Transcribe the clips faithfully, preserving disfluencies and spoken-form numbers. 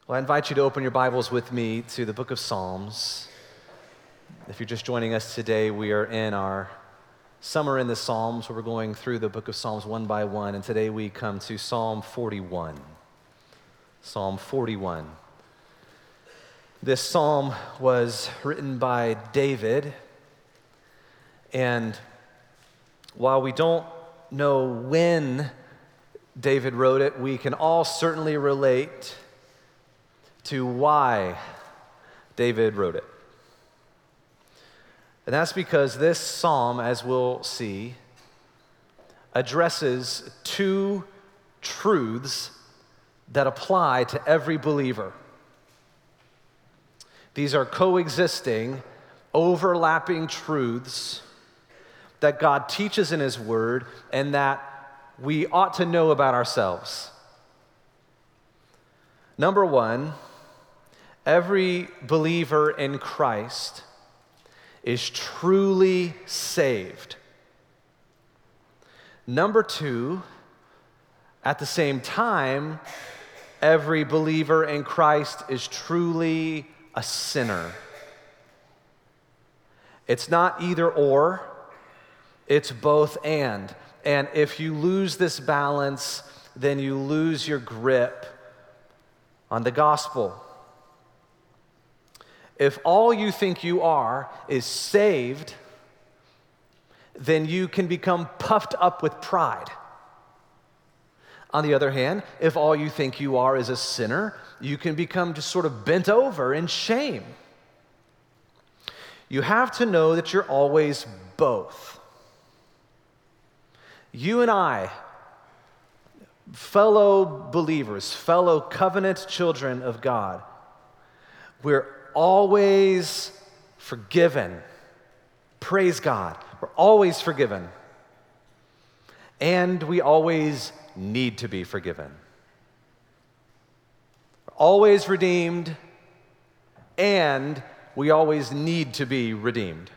Well, I invite you to open your Bibles with me to the book of Psalms. If you're just joining us today, we are in our Summer in the Psalms, where we're going through the book of Psalms one by one, and today we come to Psalm forty-one. Psalm forty-one. This psalm was written by David, and while we don't know when David wrote it, we can all certainly relate to why David wrote it. And that's because this psalm, as we'll see, addresses two truths that apply to every believer. These are coexisting, overlapping truths that God teaches in His Word and that we ought to know about ourselves. Number one, every believer in Christ is truly saved. Number two, at the same time, every believer in Christ is truly a sinner. It's not either or, it's both and. And if you lose this balance, then you lose your grip on the gospel. If all you think you are is saved, then you can become puffed up with pride. On the other hand, if all you think you are is a sinner, you can become just sort of bent over in shame. You have to know that you're always both. You and I, fellow believers, fellow covenant children of God, we're always forgiven. Praise God. We're always forgiven. And we always need to be forgiven. We're always redeemed, and we always need to be redeemed.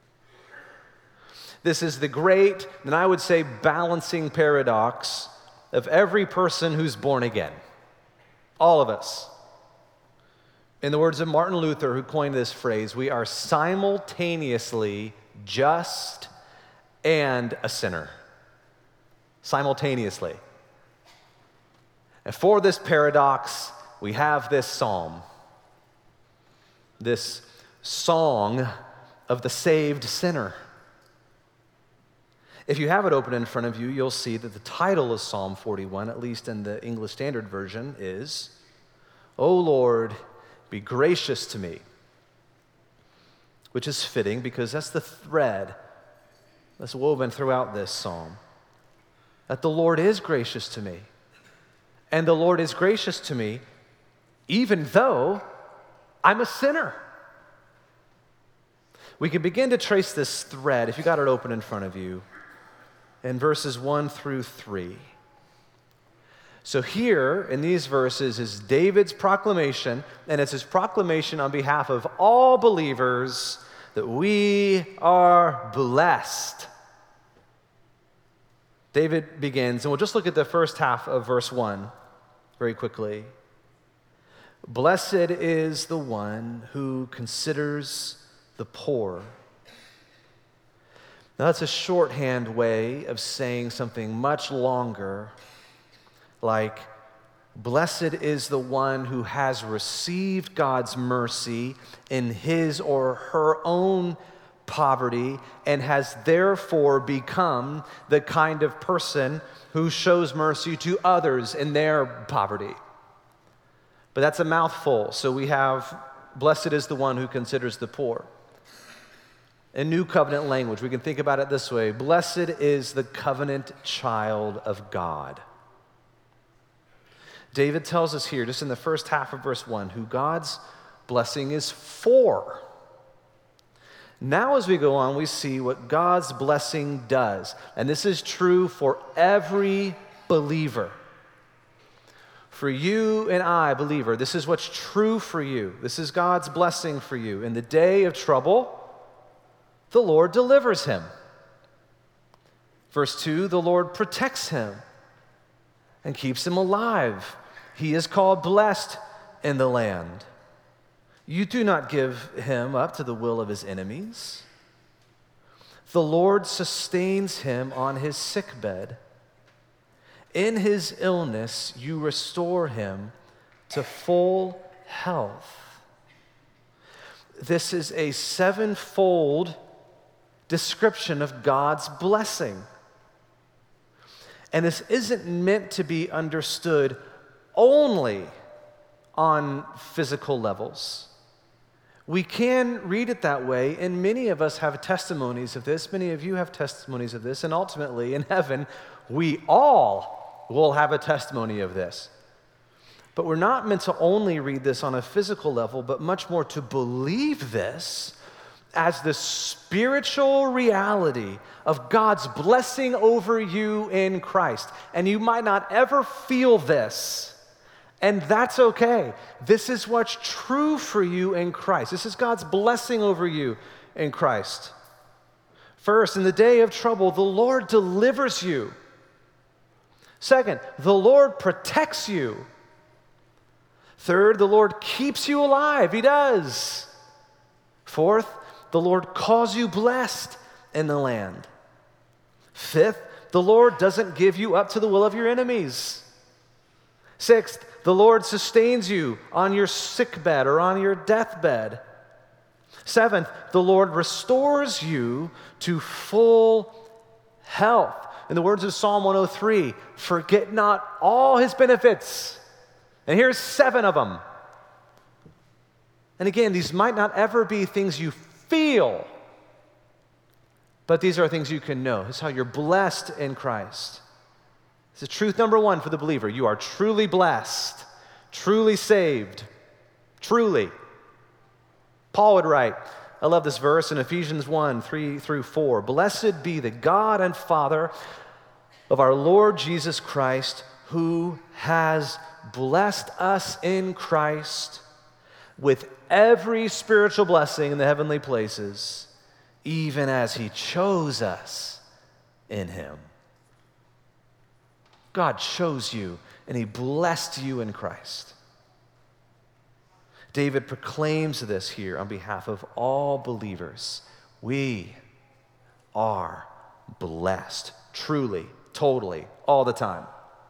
This is the great, and I would say balancing paradox of every person who's born again. All of us. In the words of Martin Luther, who coined this phrase, we are simultaneously just and a sinner. Simultaneously. And for this paradox, we have this psalm, this song of the saved sinner. If you have it open in front of you, you'll see that the title of Psalm forty-one, at least in the English Standard Version, is, "O Lord, be gracious to me," which is fitting because that's the thread that's woven throughout this psalm. That the Lord is gracious to me. And the Lord is gracious to me even though I'm a sinner. We can begin to trace this thread, if you got it open in front of you, in verses one through three. So here in these verses is David's proclamation, and it's his proclamation on behalf of all believers that we are blessed. David begins, and we'll just look at the first half of verse one very quickly. Blessed is the one who considers the poor. Now that's a shorthand way of saying something much longer, like, blessed is the one who has received God's mercy in his or her own poverty and has therefore become the kind of person who shows mercy to others in their poverty. But that's a mouthful, so we have, blessed is the one who considers the poor. In New Covenant language, we can think about it this way: blessed is the covenant child of God. David tells us here, just in the first half of verse one, who God's blessing is for. Now as we go on, we see what God's blessing does. And this is true for every believer. For you and I, believer, this is what's true for you. This is God's blessing for you. In the day of trouble, the Lord delivers him. Verse two, the Lord protects him and keeps him alive. He is called blessed in the land. You do not give him up to the will of his enemies. The Lord sustains him on his sickbed. In his illness, you restore him to full health. This is a sevenfold description of God's blessing. And this isn't meant to be understood only on physical levels. We can read it that way, and many of us have testimonies of this. Many of you have testimonies of this, and ultimately in heaven, we all will have a testimony of this. But we're not meant to only read this on a physical level, but much more to believe this as the spiritual reality of God's blessing over you in Christ. And you might not ever feel this, and that's okay. This is what's true for you in Christ. This is God's blessing over you in Christ. First, in the day of trouble, the Lord delivers you. Second, the Lord protects you. Third, the Lord keeps you alive. He does. Fourth, the Lord calls you blessed in the land. Fifth, the Lord doesn't give you up to the will of your enemies. Sixth, the Lord sustains you on your sickbed or on your deathbed. Seventh, the Lord restores you to full health. In the words of Psalm one oh three, forget not all his benefits. And here's seven of them. And again, these might not ever be things you feel, but these are things you can know. This is how you're blessed in Christ. It's the truth number one for the believer. You are truly blessed, truly saved, truly. Paul would write, I love this verse in Ephesians one, three through four. Blessed be the God and Father of our Lord Jesus Christ, who has blessed us in Christ with every spiritual blessing in the heavenly places, even as he chose us in him. God chose you, and he blessed you in Christ. David proclaims this here on behalf of all believers. We are blessed, truly, totally, all the time.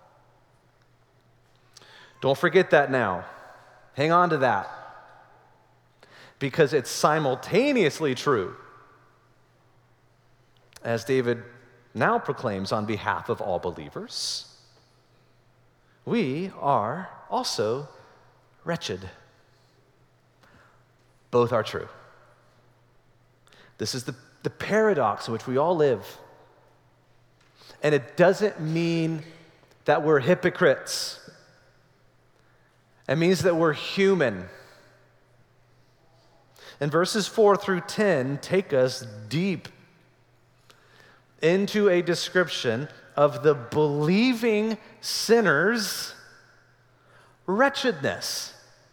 Don't forget that now. Hang on to that, because it's simultaneously true, as David now proclaims on behalf of all believers. We are also wretched. Both are true. This is the, the paradox in which we all live. And it doesn't mean that we're hypocrites. It means that we're human. And verses four through ten take us deep into a description of the believing sinner's wretchedness,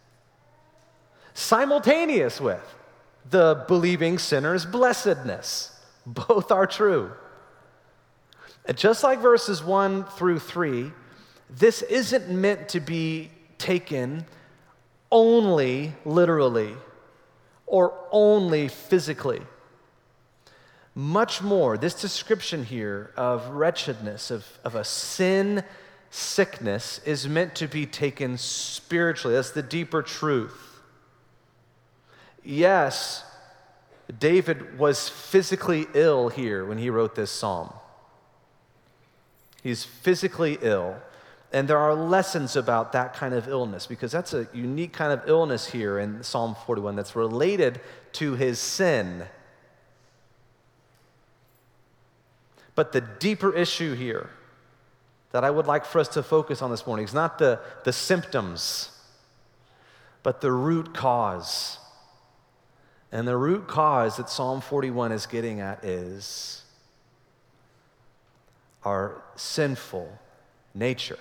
simultaneous with the believing sinner's blessedness. Both are true. And just like verses one through three, this isn't meant to be taken only literally or only physically. Much more, this description here of wretchedness, of, of a sin sickness, is meant to be taken spiritually. That's the deeper truth. Yes, David was physically ill here when he wrote this psalm. He's physically ill, and there are lessons about that kind of illness, because that's a unique kind of illness here in Psalm forty-one that's related to his sin. But the deeper issue here that I would like for us to focus on this morning is not the, the symptoms, but the root cause. And the root cause that Psalm forty-one is getting at is our sinful nature.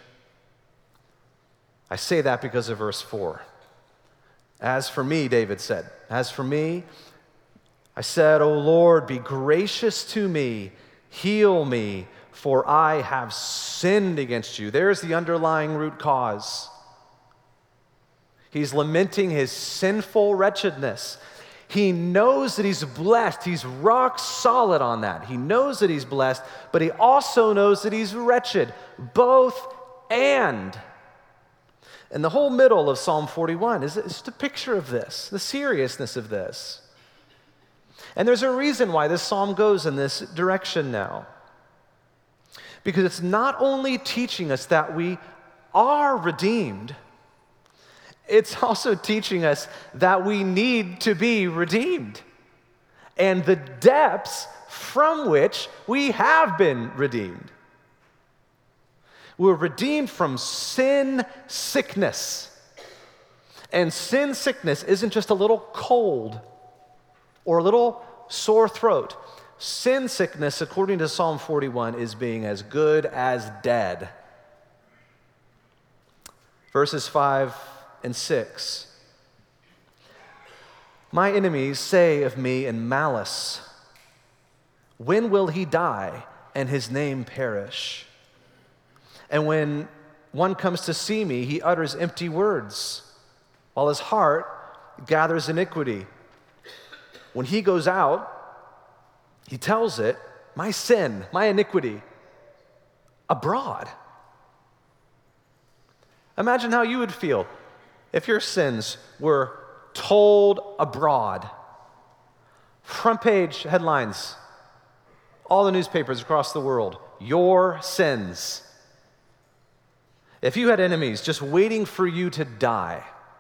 I say that because of verse four. As for me, David said, as for me, I said, O Lord, be gracious to me, heal me, for I have sinned against you. There's the underlying root cause. He's lamenting his sinful wretchedness. He knows that he's blessed. He's rock solid on that. He knows that he's blessed, but he also knows that he's wretched. Both and. And the whole middle of Psalm forty-one is just a picture of this, the seriousness of this. And there's a reason why this psalm goes in this direction now. Because it's not only teaching us that we are redeemed, it's also teaching us that we need to be redeemed and the depths from which we have been redeemed. We're redeemed from sin sickness. And sin sickness isn't just a little cold or a little sore throat. Sin sickness, according to Psalm forty-one, is being as good as dead. Verses five and six. My enemies say of me in malice, when will he die and his name perish? And when one comes to see me, he utters empty words, while his heart gathers iniquity. When he goes out, he tells it, my sin, my iniquity, abroad. Imagine how you would feel if your sins were told abroad. Front page headlines, all the newspapers across the world, your sins. If you had enemies just waiting for you to die,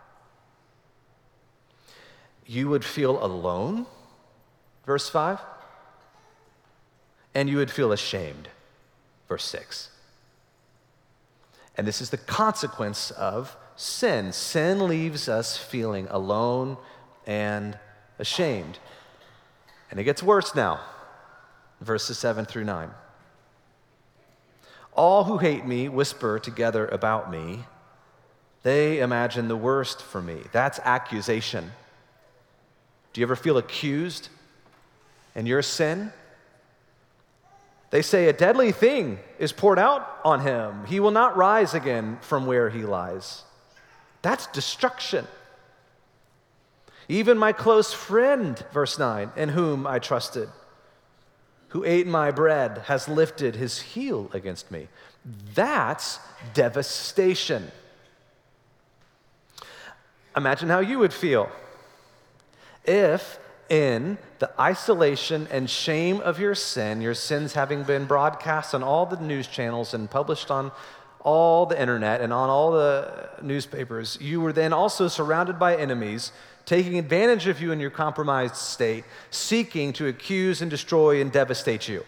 you would feel alone, verse five, and you would feel ashamed, verse six. And this is the consequence of sin. Sin leaves us feeling alone and ashamed. And it gets worse now, verses seven through nine. All who hate me whisper together about me. They imagine the worst for me. That's accusation. Do you ever feel accused in your sin? They say a deadly thing is poured out on him. He will not rise again from where he lies. That's destruction. Even my close friend, verse nine, in whom I trusted, who ate my bread, has lifted his heel against me. That's devastation. Imagine how you would feel if, in the isolation and shame of your sin, your sins having been broadcast on all the news channels and published on all the internet and on all the newspapers, you were then also surrounded by enemies taking advantage of you in your compromised state, seeking to accuse and destroy and devastate you.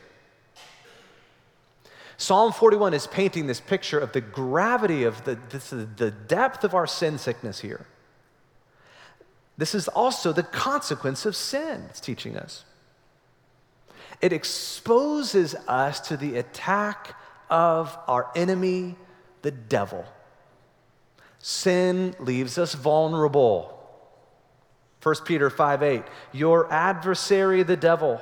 Psalm forty-one is painting this picture of the gravity of the, this, the depth of our sin sickness here. This is also the consequence of sin, it's teaching us. It exposes us to the attack of our enemy, the devil. Sin leaves us vulnerable. First Peter five eight, your adversary, the devil,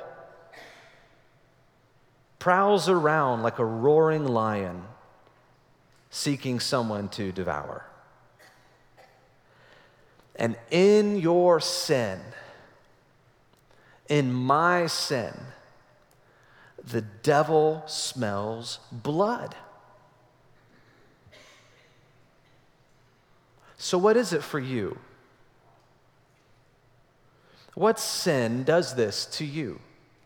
prowls around like a roaring lion, seeking someone to devour. And in your sin, in my sin, the devil smells blood. So what is it for you? What sin does this to you?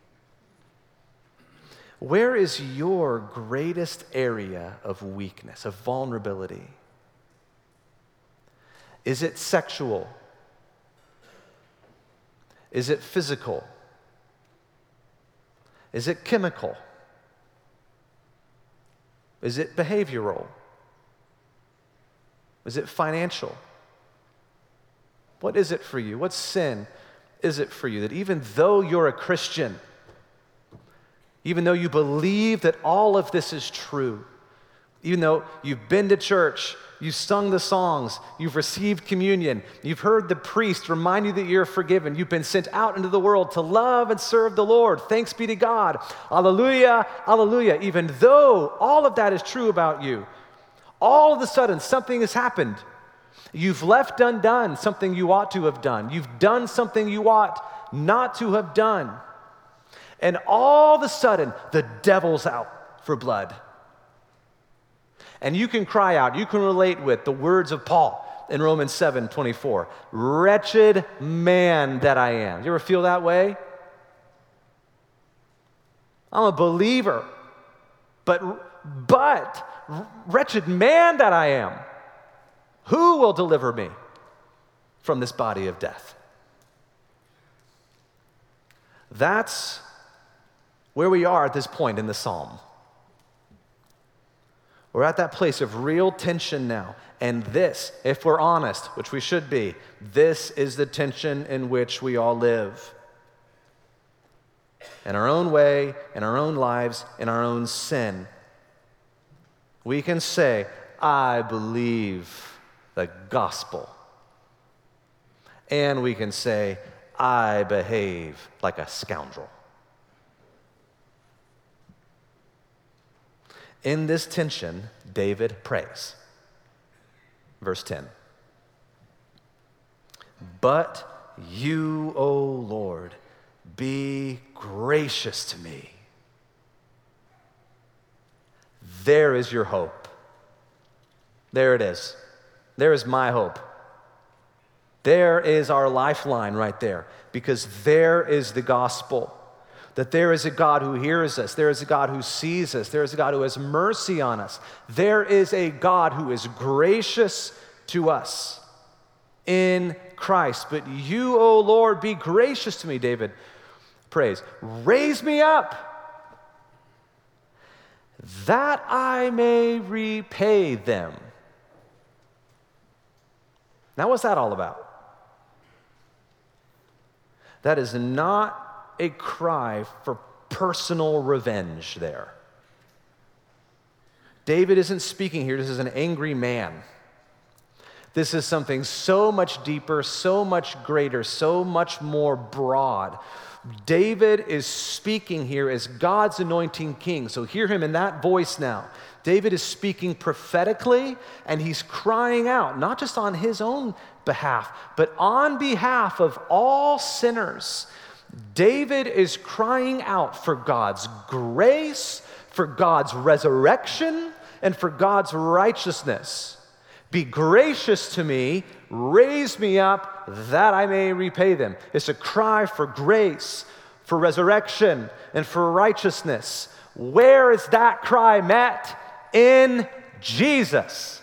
Where is your greatest area of weakness, of vulnerability? Is it sexual? Is it physical? Is it chemical? Is it behavioral? Is it financial? What is it for you? What sin is it for you that even though you're a Christian, even though you believe that all of this is true, even though you've been to church, you've sung the songs, you've received communion, you've heard the priest remind you that you're forgiven, you've been sent out into the world to love and serve the Lord, thanks be to God, hallelujah, hallelujah. Even though all of that is true about you, all of a sudden something has happened. You've left undone something you ought to have done. You've done something you ought not to have done. And all of a sudden, the devil's out for blood. And you can cry out, you can relate with the words of Paul in Romans seven twenty-four. Wretched man that I am. You ever feel that way? I'm a believer, but, but wretched man that I am. Who will deliver me from this body of death? That's where we are at this point in the psalm. We're at that place of real tension now. And this, if we're honest, which we should be, this is the tension in which we all live. In our own way, in our own lives, in our own sin. We can say, I believe the gospel. And we can say, I behave like a scoundrel. In this tension, David prays. Verse ten. But you, O Lord, be gracious to me. There is your hope. There it is. There is my hope. There is our lifeline right there, because there is the gospel. That there is a God who hears us. There is a God who sees us. There is a God who has mercy on us. There is a God who is gracious to us in Christ. But you, O Lord, be gracious to me, David prays. Raise me up that I may repay them. Now, what's that all about? That is not a cry for personal revenge there. David isn't speaking here. This is an angry man. This is something so much deeper, so much greater, so much more broad. David is speaking here as God's anointing king. So hear him in that voice now. David is speaking prophetically, and he's crying out, not just on his own behalf, but on behalf of all sinners. David is crying out for God's grace, for God's resurrection, and for God's righteousness. Be gracious to me, raise me up, that I may repay them. It's a cry for grace, for resurrection, and for righteousness. Where is that cry met? In Jesus.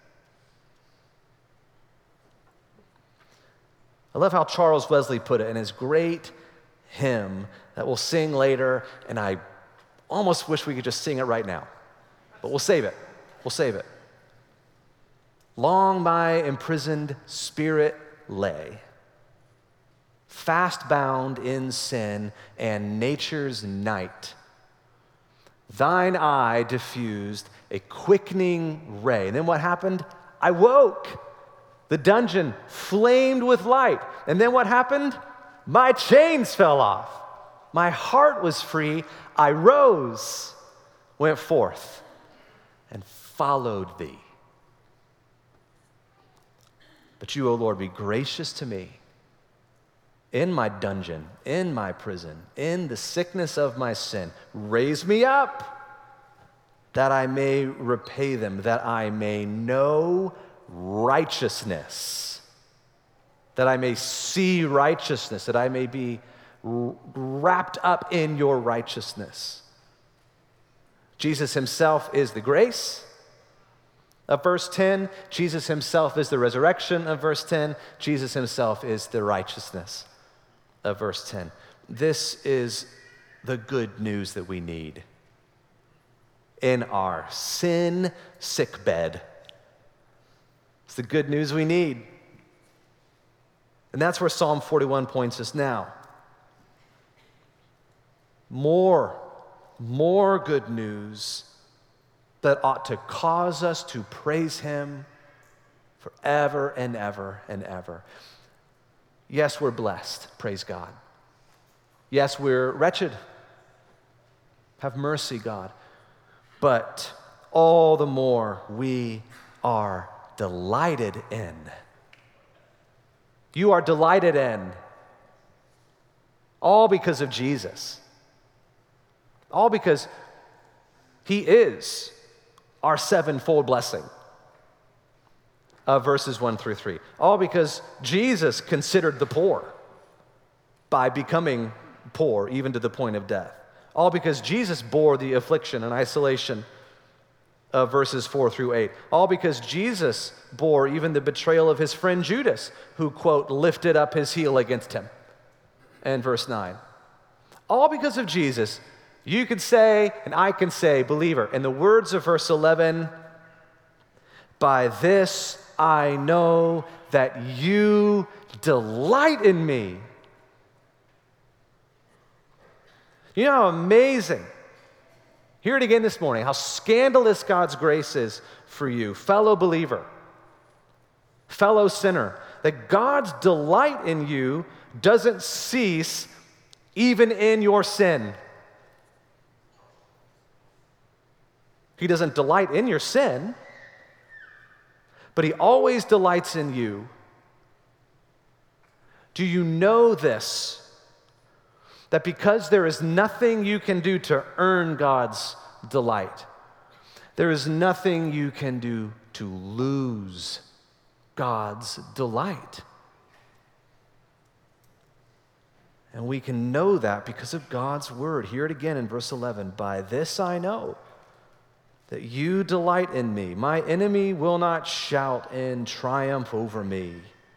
I love how Charles Wesley put it in his great hymn that we'll sing later, and I almost wish we could just sing it right now. But we'll save it. We'll save it. Long my imprisoned spirit lay, fast bound in sin and nature's night. Thine eye diffused a quickening ray. And then what happened? I woke. The dungeon flamed with light. And then what happened? My chains fell off. My heart was free. I rose, went forth, and followed thee. But you, O Lord, be gracious to me in my dungeon, in my prison, in the sickness of my sin. Raise me up that I may repay them, that I may know righteousness. That I may see righteousness, that I may be wrapped up in your righteousness. Jesus himself is the grace of verse ten. Jesus himself is the resurrection of verse ten. Jesus himself is the righteousness of verse ten. This is the good news that we need in our sin sick bed. It's the good news we need. And that's where Psalm forty-one points us now. More, more good news that ought to cause us to praise him forever and ever and ever. Yes, we're blessed, praise God. Yes, we're wretched. Have mercy, God. But all the more we are delighted in. You are delighted in. All because of Jesus. All because he is our sevenfold blessing of verses one through three. All because Jesus considered the poor by becoming poor, even to the point of death. All because Jesus bore the affliction and isolation of verses four through eight. All because Jesus bore even the betrayal of his friend Judas, who, quote, lifted up his heel against him, in verse nine. All because of Jesus, you could say, and I can say, believer, in the words of verse eleven, by this I know that you delight in me. You know how amazing, hear it again this morning, how scandalous God's grace is for you, fellow believer, fellow sinner, that God's delight in you doesn't cease even in your sin. He doesn't delight in your sin, but he always delights in you. Do you know this? That because there is nothing you can do to earn God's delight, there is nothing you can do to lose God's delight. And we can know that because of God's word. Hear it again in verse eleven. By this I know that you delight in me. My enemy will not shout in triumph over me.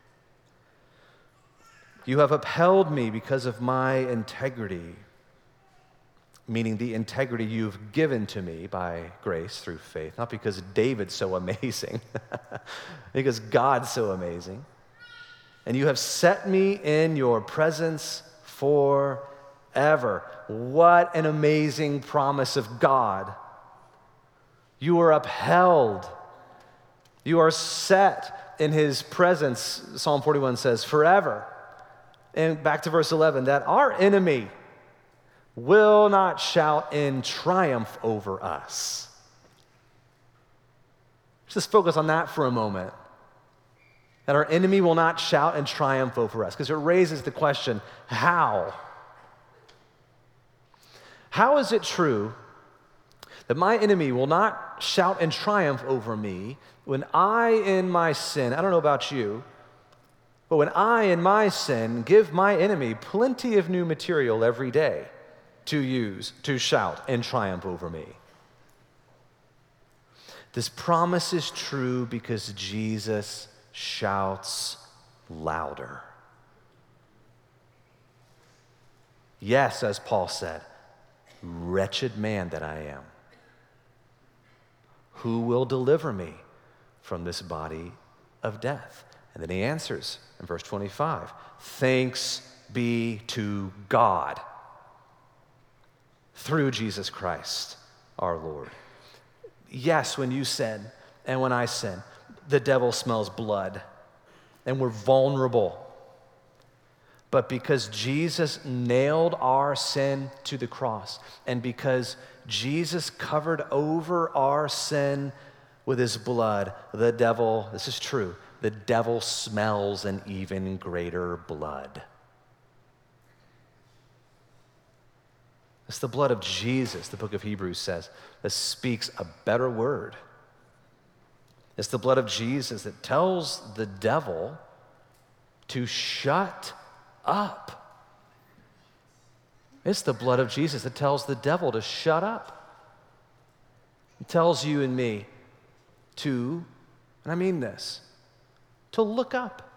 You have upheld me because of my integrity, meaning the integrity you've given to me by grace through faith, not because David's so amazing, because God's so amazing. And you have set me in your presence forever. What an amazing promise of God. You are upheld. You are set in his presence, Psalm forty-one says, forever. And back to verse eleven, that our enemy will not shout in triumph over us. Let's just focus on that for a moment. That our enemy will not shout in triumph over us, because it raises the question, how? How is it true that my enemy will not shout in triumph over me when I, in my sin, I don't know about you, but when I, in my sin, give my enemy plenty of new material every day to use, to shout in triumph over me? This promise is true because Jesus shouts louder. Yes, as Paul said, wretched man that I am. Who will deliver me from this body of death? And then he answers in verse twenty-five, thanks be to God through Jesus Christ our Lord. Yes, when you sin and when I sin, the devil smells blood and we're vulnerable. But because Jesus nailed our sin to the cross, and because Jesus covered over our sin with his blood, the devil, this is true, the devil smells an even greater blood. It's the blood of Jesus, the book of Hebrews says, that speaks a better word. It's the blood of Jesus that tells the devil to shut up. It's the blood of Jesus that tells the devil to shut up. It tells you and me to, and I mean this, to look up.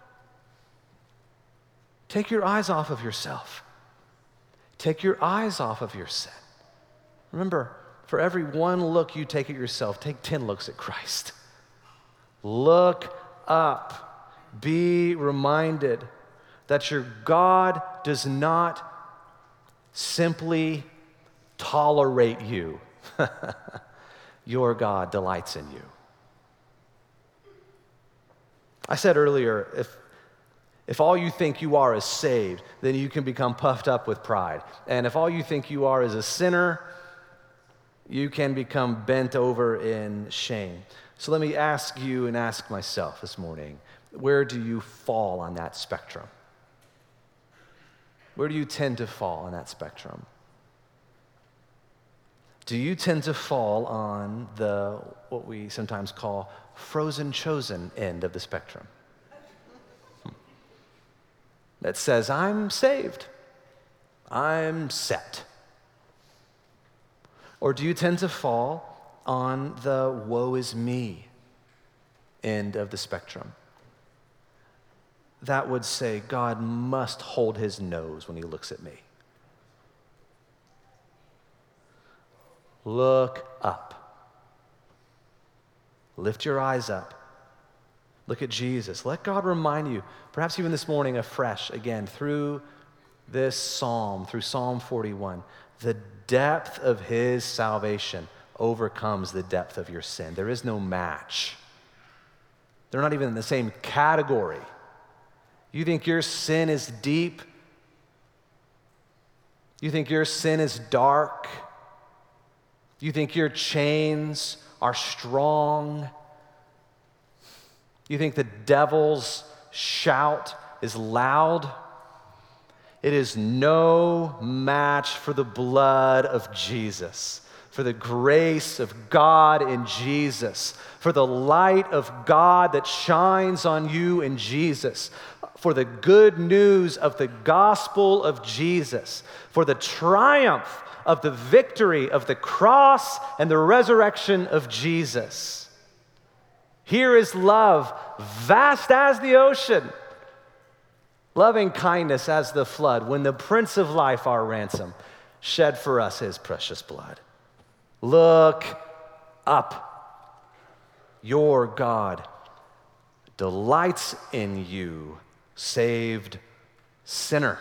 Take your eyes off of yourself. Take your eyes off of your sin. Remember, for every one look you take at yourself, take ten looks at Christ. Look up. Be reminded that your God does not simply tolerate you. Your God delights in you. I said earlier, if, if all you think you are is saved, then you can become puffed up with pride. And if all you think you are is a sinner, you can become bent over in shame. So let me ask you and ask myself this morning, where do you fall on that spectrum? Where do you tend to fall on that spectrum? Do you tend to fall on the, what we sometimes call frozen chosen end of the spectrum? Hmm. That says, I'm saved, I'm set. Or do you tend to fall on the woe is me end of the spectrum? That would say, God must hold his nose when he looks at me. Look up. Lift your eyes up. Look at Jesus. Let God remind you, perhaps even this morning afresh, again, through this psalm, through Psalm forty-one, the depth of his salvation overcomes the depth of your sin. There is no match. They're not even in the same category. You think your sin is deep? You think your sin is dark? You think your chains are strong? You think the devil's shout is loud? It is no match for the blood of Jesus, for the grace of God in Jesus, for the light of God that shines on you in Jesus, for the good news of the gospel of Jesus, for the triumph of the victory of the cross and the resurrection of Jesus. Here is love, vast as the ocean, loving kindness as the flood, when the Prince of Life, our ransom, shed for us his precious blood. Look up. Your God delights in you, saved sinner.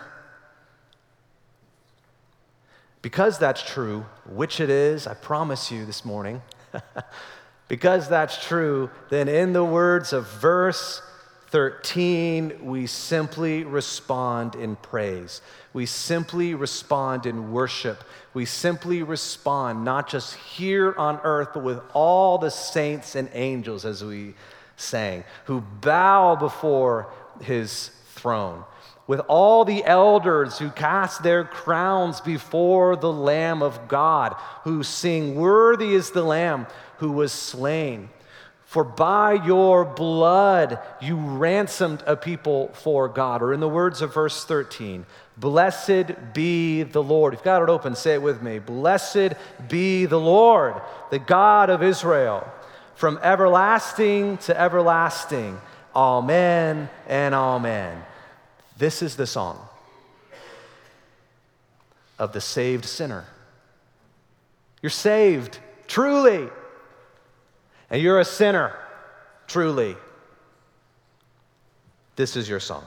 Because that's true, which it is, I promise you this morning, because that's true, then in the words of verse thirteen, we simply respond in praise. We simply respond in worship. We simply respond not just here on earth, but with all the saints and angels, as we sang, who bow before his throne, with all the elders who cast their crowns before the Lamb of God, who sing, "Worthy is the Lamb who was slain. For by your blood you ransomed a people for God." Or in the words of verse thirteen, "Blessed be the Lord." If you've got it open, say it with me. "Blessed be the Lord, the God of Israel, from everlasting to everlasting. Amen and amen." This is the song of the saved sinner. You're saved, truly. And you're a sinner, truly. This is your song.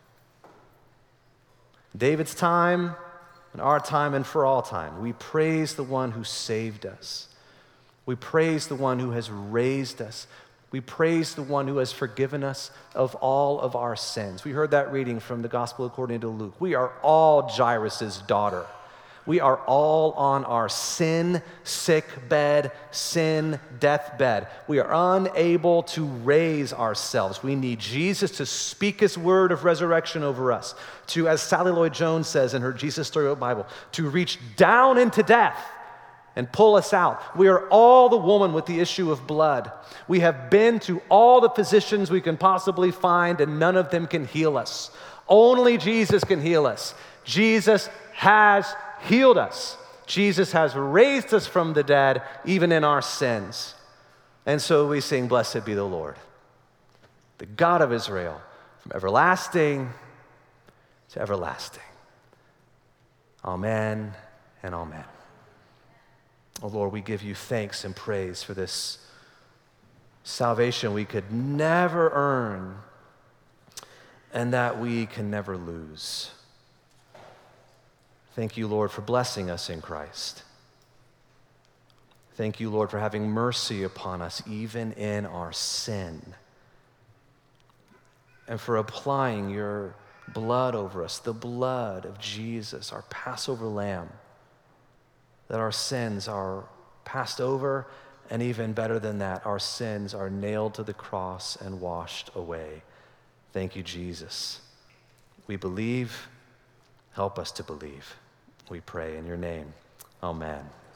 David's time, and our time, and for all time, we praise the one who saved us. We praise the one who has raised us. We praise the one who has forgiven us of all of our sins. We heard that reading from the Gospel according to Luke. We are all Jairus' daughter. We are all on our sin sick bed, sin deathbed. We are unable to raise ourselves. We need Jesus to speak his word of resurrection over us, to, as Sally Lloyd Jones says in her Jesus Storybook Bible, to reach down into death and pull us out. We are all the woman with the issue of blood. We have been to all the physicians we can possibly find, and none of them can heal us. Only Jesus can heal us. Jesus has healed us. Jesus has raised us from the dead, even in our sins. And so we sing, "Blessed be the Lord, the God of Israel, from everlasting to everlasting." Amen and amen. Oh Lord, we give you thanks and praise for this salvation we could never earn and that we can never lose. Thank you, Lord, for blessing us in Christ. Thank you, Lord, for having mercy upon us even in our sin, and for applying your blood over us, the blood of Jesus, our Passover lamb, that our sins are passed over And even better than that, our sins are nailed to the cross and washed away. Thank you, Jesus. We believe. Help us to believe. We pray in your name. Amen.